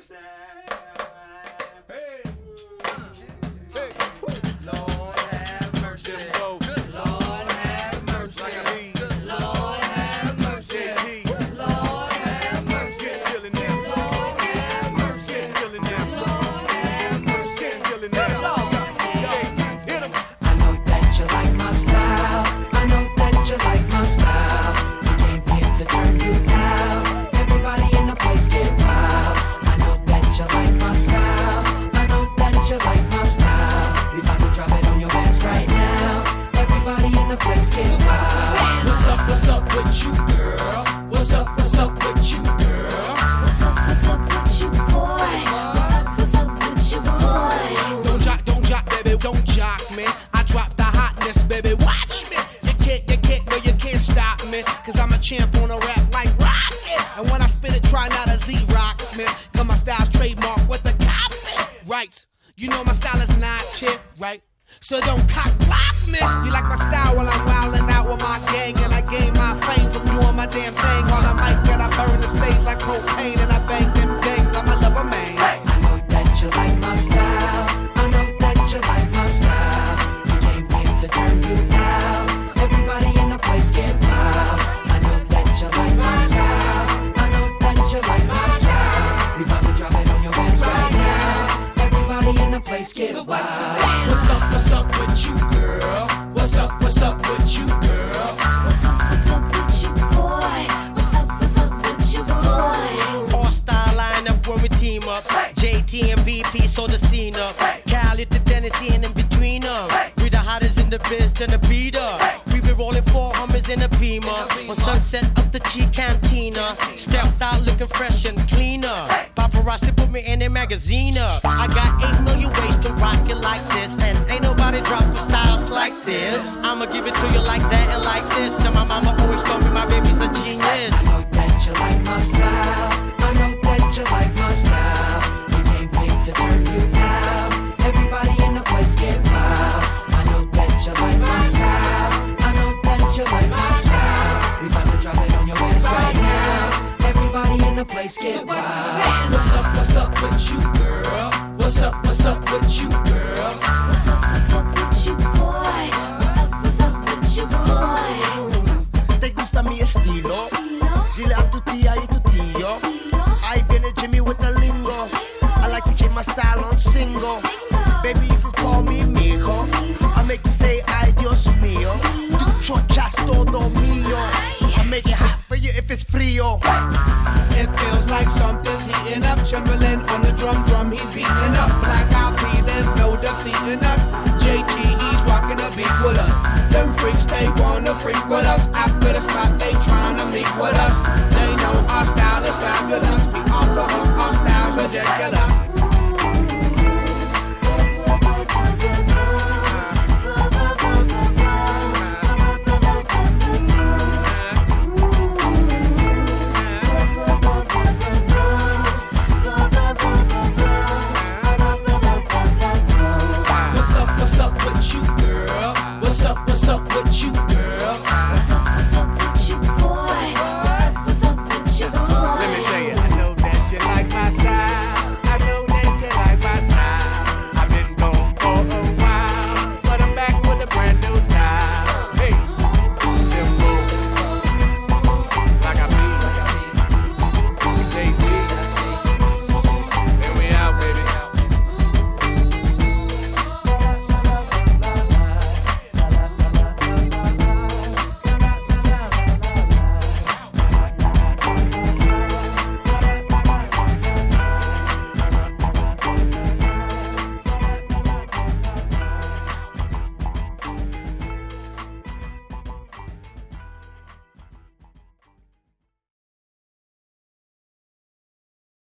mercy. Hey. Lord have mercy. Good Lord have mercy. Good Lord have mercy. Good Lord have mercy. Good Lord have mercy. Good Lord have mercy. Good Lord have mercy. I know that you like my style. I know that you like my style. We came here to turn you out. Everybody in the place get wild. I know that you like my style. I know that you like my style. We about to drop it on your ass right now. Everybody in the place get wild. What's up with you, girl? What's up with you, girl? What's up with you, boy? What's up with you, boy? Don't jock, baby, don't jock me. I drop the hotness, baby, watch me. You can't stop me. Cause I'm a champ on a rap like rocket. And when I spit it, try not to Z-rocks me. Cause my style's trademark with the copy. Right, you know my style is not cheap, right? So don't cock block me. You like my style while I'm wildin' out with my gang. And I gain my fame from doing my damn thing. On a mic and I burn the stage like cocaine. And I bang them gangs, I'm a lover man. I know that you like my style. I know that you like my style. We came here to turn you out. Everybody in the place get wild. I know that you like my style. I know that you like my style. We about to drop it on your ass right now. Everybody in the place get wild. What's up with you, girl? What's up with you, girl? What's up with you, boy? What's up with you, boy? All star lineup when we team up. JT and BP, so the scene up. Cali to Tennessee and in between them. We the hottest in the biz, then the beat up. We been rolling 4 Hummers in a Beamer. On Sunset up the Chi Cantina. Stepped out looking fresh and cleaner. Paparazzi put me in a magazine up. I got 8 million ways to rock it like this. And ain't nobody dropping styles like this. I'ma give it to you like that and like this. And my mama always told me my baby's a genius. I know that you like my style. I know that you like my style. We came here to turn you out. Everybody in the place get wild. I know that you like my style. I know that you like my style. We about to drop it on your ass right now. Everybody in the place get wild. What's up with you, girl? What's up with you, girl? What's up with you, boy? What's up with you, boy? ¿Te gusta mi estilo? Dile a tu tía y tu tío. Ahí viene Jimmy with the lingo. I like to keep my style on single. Baby, you could call me mijo. I make you say ay Dios mío. Tu chochas todo mío. I make it hot for you if it's frío. It feels like something's heating up. Timberland on the drum, he's beating up. Black Eyed Peas, there's no defeating us. JT, he's rocking the beat with us. Them freaks, they wanna freak with us. After the spot, they tryna meet with us.